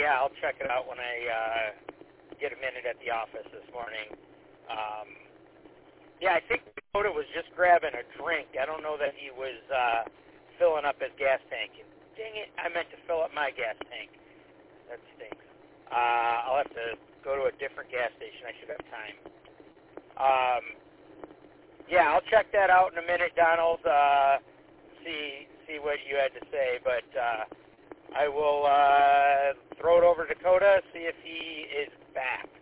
yeah, I'll check it out when I get a minute at the office this morning. Yeah, I think Dakota was just grabbing a drink. I don't know that he was filling up his gas tank. Dang it, I meant to fill up my gas tank. That stinks. I'll have to go to a different gas station. I should have time. Yeah, I'll check that out in a minute, Donald. See what you had to say, but I will throw it over to Dakota, see if he is back.